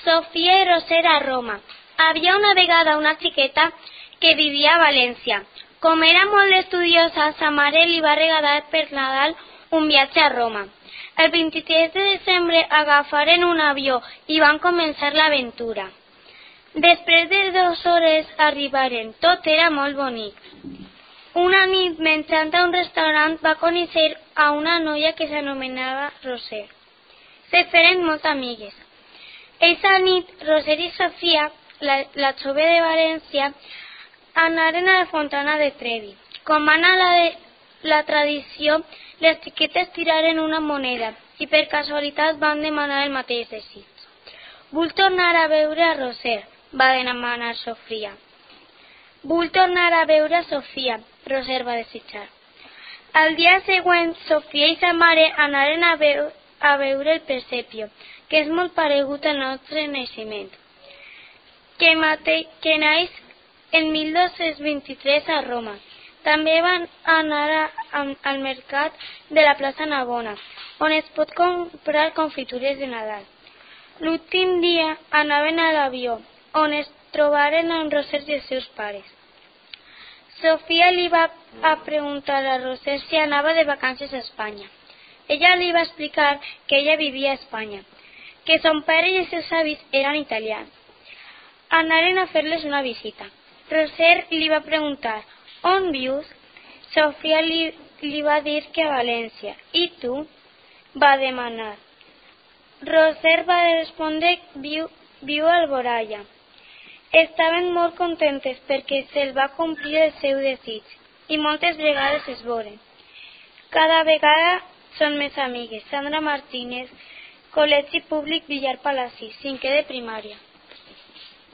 Sofia i Roser a Roma. Havia una vegada una xiqueta que vivia a València. Com era molt estudiosa, sa mare li va regalar per Nadal un viatge a Roma. El 23 de desembre agafaren un avió i van començar l'aventura. Després de 2 hores arribaren. Tot era molt bonic. Una nit, menjant a un restaurant, va conèixer a una noia que s'anomenava Roser. Se feren molt amigues. Eixa nit, Roser i Sofia, la jove de València, anaren a la Fontana de Trevi. Com va anar la tradició, les xiquetes tiraren una moneda i per casualitat van demanar el mateix desig. «Vull tornar a veure a Roser», va demanar Sofia. «Vull tornar a veure a Sofia», Roser va desitjar. Al dia següent, Sofia i sa mare anaren a veure el Presepio, que és molt paregut al nostre naixement, que naix en 1223 a Roma. També van anar al mercat de la plaça Navona, on es pot comprar confitures de Nadal. L'últim dia anaven a l'avió, on es trobaren amb Roser i els seus pares. Sofia li va preguntar a Roser si anava de vacances a Espanya. Ella li va explicar que ella vivia a Espanya, que son pare i els seus avis eren italians. Anaren a fer-les una visita. Roser li va preguntar, «On vius?» Sofia li va dir que a València. «I tu?» va demanar. Roser va respondre, «Viu a Alboraya». Estaven molt contentes perquè se'l va complir el seu desig i moltes vegades es veuen. Cada vegada són més amigues. Sandra Martínez, Col·legi Públic Villar Palací, 5è de primària.